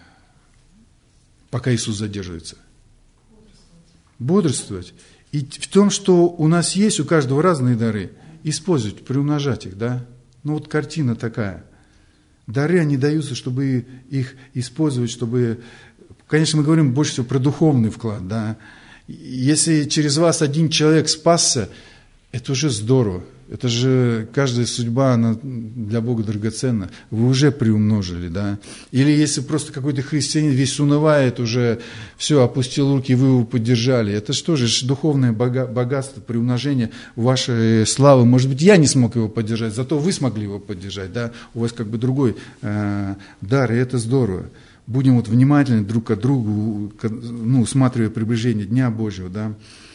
пока Иисус задерживается? Бодрствовать. И в том, что у нас есть, у каждого разные дары, использовать, приумножать их, да? Ну вот картина такая. Дары, они даются, чтобы их использовать, чтобы... Конечно, мы говорим больше всего про духовный вклад, да? Если через вас один человек спасся, это уже здорово. Это же каждая судьба, она для Бога драгоценна. Вы уже приумножили, да. Или если просто какой-то христианин весь унывает, уже все, опустил руки, и вы его поддержали. Это что же, духовное богатство, приумножение вашей славы. Может быть, я не смог его поддержать, зато вы смогли его поддержать, да. У вас как бы другой э, дар, и это здорово. Будем вот внимательны друг к другу, ну, усматривая приближение Дня Божьего, да.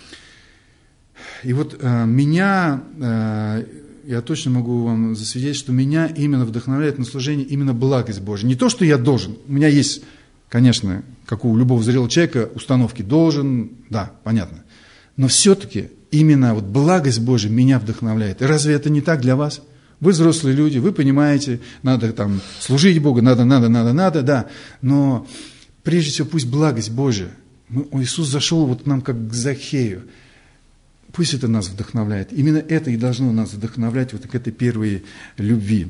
И вот э, меня, э, я точно могу вам засвидетельствовать, что меня именно вдохновляет на служение именно благость Божья. Не то, что я должен. У меня есть, конечно, как у любого зрелого человека, установки должен, да, понятно. Но все-таки именно вот благость Божья меня вдохновляет. И разве это не так для вас? Вы взрослые люди, вы понимаете, надо там служить Богу, надо, надо, надо, надо, да. Но прежде всего пусть благость Божья. Мы, Иисус зашел вот к нам как к Закхею. Пусть это нас вдохновляет. Именно это и должно нас вдохновлять вот к этой первой любви.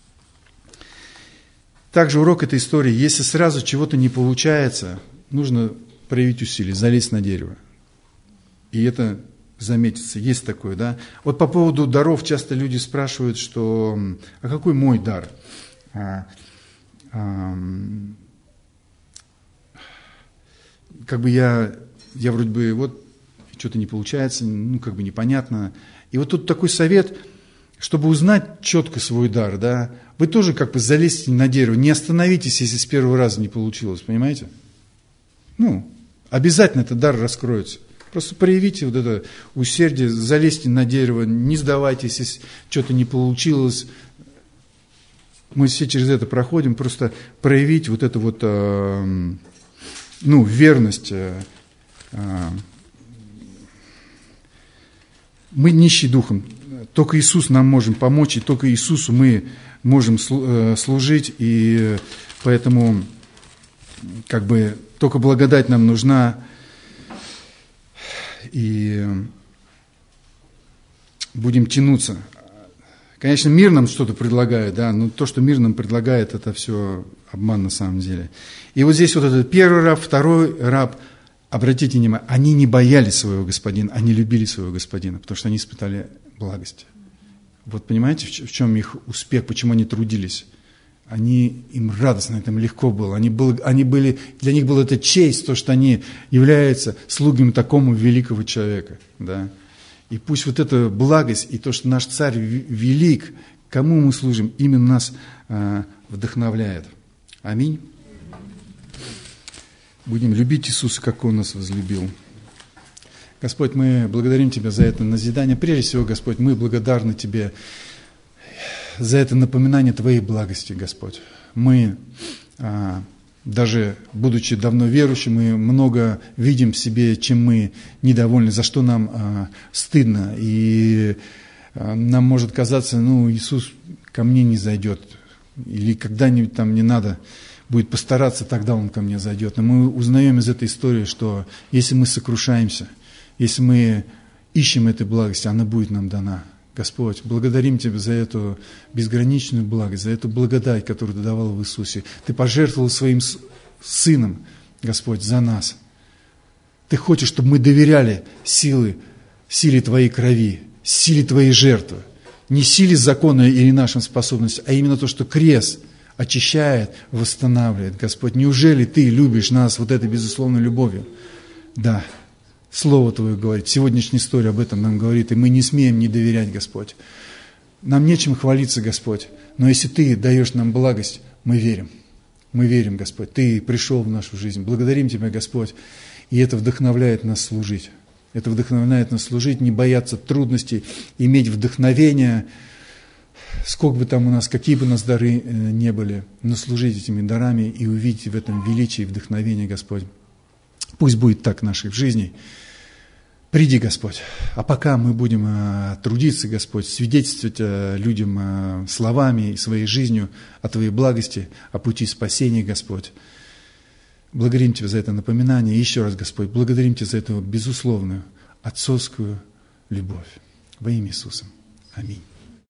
Также урок этой истории. Если сразу чего-то не получается, нужно проявить усилия, залезть на дерево. И это заметится. Есть такое, да? Вот по поводу даров часто люди спрашивают, что, а какой мой дар? А, а, как бы я, я вроде бы вот что-то не получается, ну, как бы непонятно. И вот тут такой совет, чтобы узнать четко свой дар, да, вы тоже как бы залезьте на дерево, не остановитесь, если с первого раза не получилось, понимаете? Ну, обязательно этот дар раскроется. Просто проявите вот это усердие, залезьте на дерево, не сдавайтесь, если что-то не получилось. Мы все через это проходим, просто проявить вот эту вот, э, ну, верность, э, мы нищие духом, только Иисус нам может помочь, и только Иисусу мы можем служить, и поэтому как бы только благодать нам нужна, и будем тянуться. Конечно, мир нам что-то предлагает, да, но то, что мир нам предлагает, это все обман на самом деле. И вот здесь вот этот первый раб, второй раб, обратите внимание, они не боялись своего господина, они любили своего господина, потому что они испытали благость. Вот понимаете, в чем их успех, почему они трудились? Они, им радостно, это им легко было. Они были, они были, для них была это честь, то, что они являются слугами такому великого человека. Да? И пусть вот эта благость и то, что наш царь велик, кому мы служим, именно нас э, вдохновляет. Аминь. Будем любить Иисуса, как Он нас возлюбил. Господь, мы благодарим Тебя за это назидание. Прежде всего, Господь, мы благодарны Тебе за это напоминание Твоей благости, Господь. Мы, а, даже будучи давно верующими, мы много видим в себе, чем мы недовольны, за что нам а, стыдно. И а, нам может казаться, ну, Иисус ко мне не зайдет, или когда-нибудь там не надо будет постараться, тогда Он ко мне зайдет. Но мы узнаем из этой истории, что если мы сокрушаемся, если мы ищем этой благости, она будет нам дана. Господь, благодарим Тебя за эту безграничную благость, за эту благодать, которую Ты давал в Иисусе. Ты пожертвовал Своим Сыном, Господь, за нас. Ты хочешь, чтобы мы доверяли силы, силе Твоей крови. силе Твоей жертвы. Не силе закона или нашим способностям, а именно то, что крест очищает, восстанавливает. Господь, неужели Ты любишь нас вот этой безусловной любовью? Да, Слово Твое говорит, сегодняшняя история об этом нам говорит, и мы не смеем не доверять, Господь. Нам нечем хвалиться, Господь, но если Ты даешь нам благость, мы верим. Мы верим, Господь, Ты пришел в нашу жизнь. Благодарим Тебя, Господь, и это вдохновляет нас служить. Это вдохновляет нас служить, не бояться трудностей, иметь вдохновение, сколько бы там у нас, какие бы у нас дары не были, но служить этими дарами и увидеть в этом величие и вдохновение, Господь. Пусть будет так в нашей жизни. Приди, Господь. А пока мы будем трудиться, Господь, свидетельствовать людям словами и своей жизнью о Твоей благости, о пути спасения, Господь. Благодарим Тебя за это напоминание. И еще раз, Господь, благодарим Тебя за эту безусловную отцовскую любовь. Во имя Иисуса. Аминь.